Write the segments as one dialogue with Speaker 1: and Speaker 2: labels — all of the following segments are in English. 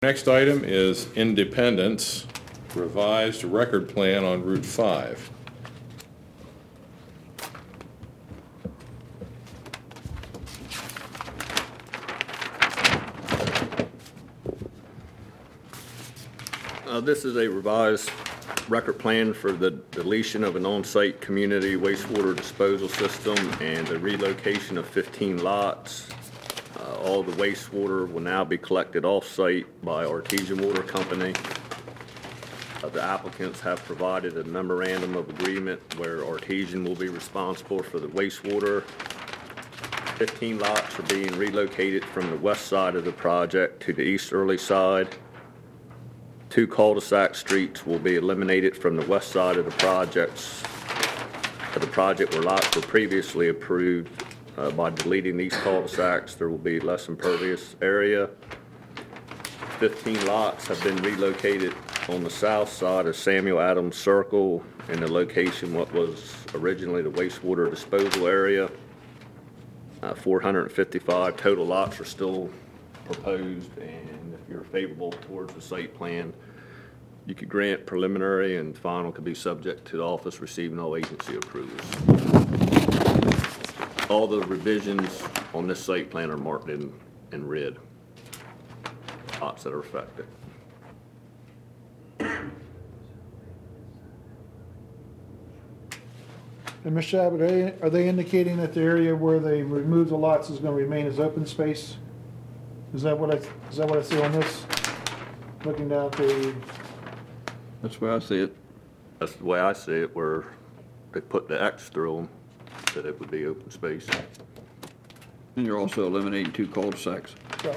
Speaker 1: Next item is Independence, revised record plan on Route 5.
Speaker 2: This is a revised record plan for the deletion of an on-site community wastewater disposal system and the relocation of 15 lots. All the wastewater will now be collected off-site by Artesian Water Company. The applicants have provided a memorandum of agreement where Artesian will be responsible for the wastewater. 15 lots are being relocated from the west side of the project to the easterly side. 2 cul-de-sac streets will be eliminated from the west side of the projects. The project where lots were previously approved. By deleting these cul-de-sacs, there will be less impervious area. 15 lots have been relocated on the south side of Samuel Adams Circle in the location what was originally the wastewater disposal area. 455 total lots are still proposed, and if you're favorable towards the site plan, you could grant preliminary, and final could be subject to the office receiving all agency approvals. All the revisions on this site plan are marked in red, lots that are affected.
Speaker 3: And Mr. Abbott, are they indicating that the area where they remove the lots is going to remain as open space? Is that what I see on this? Looking down at the.
Speaker 4: That's the way I see it.
Speaker 2: That's the way I see it, where they put the X through them, that it would be open space.
Speaker 4: And you're also eliminating 2 cul-de-sacs.
Speaker 3: Right.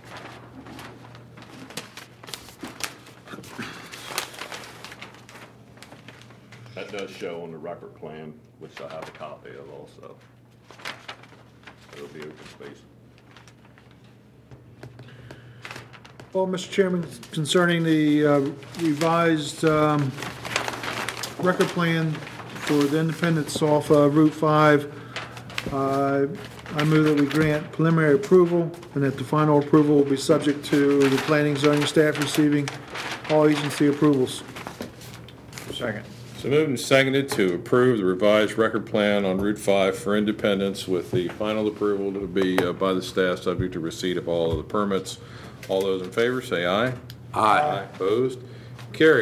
Speaker 2: That does show on the record plan, which I have a copy of also. It'll be open space.
Speaker 3: Well, Mr. Chairman, concerning the revised record plan for the Independence off Route 5, I move that we grant preliminary approval and that the final approval will be subject to the planning zoning staff receiving all agency approvals.
Speaker 4: Second.
Speaker 1: So moved and seconded to approve the revised record plan on Route 5 for Independence with the final approval to be by the staff subject to receipt of all of the permits. All those in favor say aye.
Speaker 4: Aye.
Speaker 1: Opposed? Carried.